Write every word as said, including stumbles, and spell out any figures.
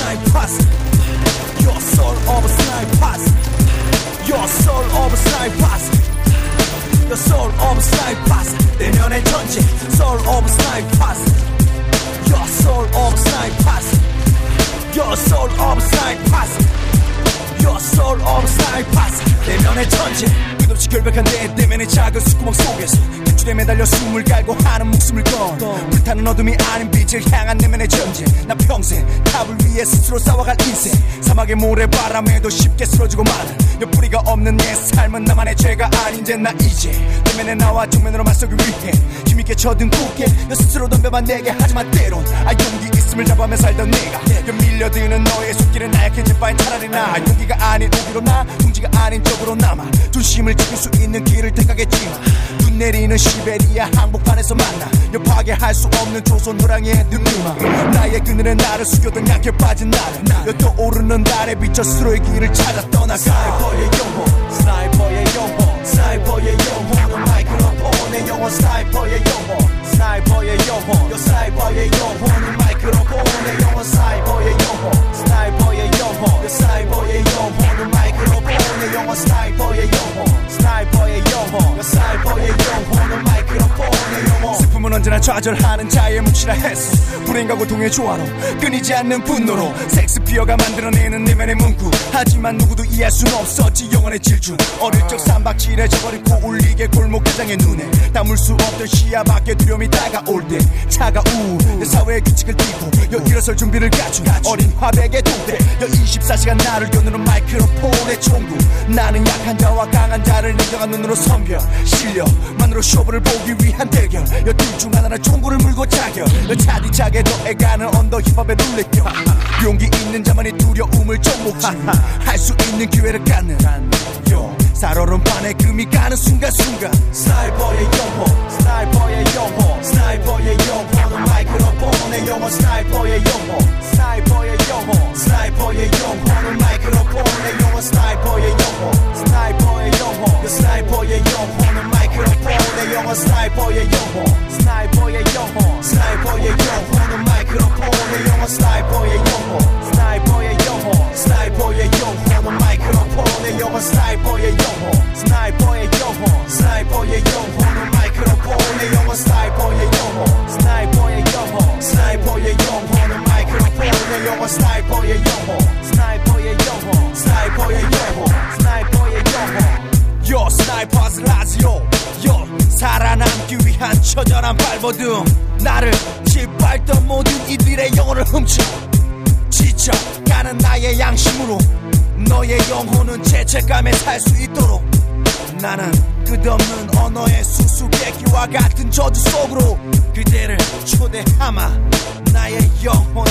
sniper. Your soul of a sniper. Your soul of a sniper. Your soul of a sniper. 내면의 전쟁. Soul of a sniper. Your soul of a sniper. Your soul of a sniper. Your soul of a sniper. 내면의 전쟁. 끝없이 결백한 내 내면의 작은 숨구멍 속에서 밧줄에 매달려 숨을 갈고 하는 목숨을 건 불타는 어둠이 아닌 빛을 향한 내면의 전쟁. 나 평생 답을 위해 스스로 싸워갈 인생. 사막의 모래바람에도 쉽게 쓰러지고 마는 옆구리가 없는 내 삶은 나만의 죄가 아닌 제 나 이제 내면의 나와 정면으로 맞서기 위해 힘있게 쳐든 굳게 너 스스로 덤벼봐 내게. 하지만 때론 아 용기 있음을 잡아며 살던 내가 밀려드는 너의 손길은 나약해질 바엔 차라리 나 용기가 아닌 오기로 나 둥지가 아닌 쪽으로 남아 중심을 지킬 수 있는 길을 택하겠지만 눈 내리는 시베리아 항복판에서 만나 여파게 할 수 없는 조선 호랑이의 늠름함. 나의 그늘에 나를 숙여던 약해 빠진 나를 떠오르는 달에 비춰 스스로의 길을 찾아 떠나가. 스나이퍼의 영혼 스나이퍼의 영혼 스나이퍼의 영혼은 마이크로폰의 영혼. 스나이퍼의 영혼 스나이퍼의 영혼 요 스나이퍼의 영혼은 마이크로폰의 영혼. 스나이퍼의 영혼 스나이퍼의 영혼 요 스나이퍼의 영혼은 마이크로폰의 영혼. 스나이퍼의 영혼 스나이퍼의 영혼 요 스나이퍼의 영혼은 마이크로폰의 영혼. 슬픔은 언제나 좌절하는 자의 몫이라 했어. 불행과 고통의 조화로 끊이지 않는 분노로 섹스피어가 만들어내는 내면의 문구. 하지만 누구도 이해할 순 없었지 영혼의 질주. 어릴 적 삼박칠에 저버리고 울리게 골목 대장의 눈에 담을 수 없던 시야 밖에 두려움이 다가올 때 차가운 내 사회의 규칙을 띠고 여 일어설 준비를 갖춘 어린 화백의 동대. 여 이십사 시간 나를 겨누는 마이크로폰의 총구. 나는 약한 자와 강한 자를 냉정한 눈으로 선별 실력만으로 쇼부를 보기 위한 대결. 여 둘 중 하나는 총구를 물고 자결. 여 차디차게 더해가는 언더 힙합의 룰렛겨. 용기 있는 자만이 두려움을 정복지 할 수 있는 기회를 갖는 요 살얼음판에 금이 가는 순간순간. 스나이퍼의 영혼 스나이퍼의 영혼 스나이퍼의 영혼은 마이크로폰의 영혼. 스나이퍼의 영혼 스나이퍼의 영혼 스나이퍼의 영혼은 마이크로폰의 영혼. 스나이퍼의 영혼 스나이퍼의 영혼 그 스나이퍼의 영혼은 마이크로폰의 영혼. 스나이퍼의 영혼 스나이퍼의 영혼 스나이퍼의 영혼은 마이크로폰의 영혼. 스나이퍼의 영혼 스나이퍼의 영혼 스나이퍼의 영혼은 마이크로폰의 영혼. 스나이퍼의 영혼 스나이퍼의 영혼 스나이퍼의 영혼은 마이크로폰의 영혼. 스나이퍼의 영혼 스나이퍼의 영혼 스나이퍼의 영혼은 마이크로폰의 영혼. 스나이퍼의 영혼 스나이퍼의 영혼 스나이퍼의 영혼 스나이퍼의 영혼. 요 스나이퍼스 라지오 요 살아남기 위한 처절한 발버둥. 나를 짓밟던 모든 이들의 영혼을 훔쳐 지쳐가는 나의 양심으로 너의 영혼은 죄책감에 살 수 있도록 나는 끝없는 언어의 수수께끼와 같은 저주 속으로 그대를 초대하마. 나의 영혼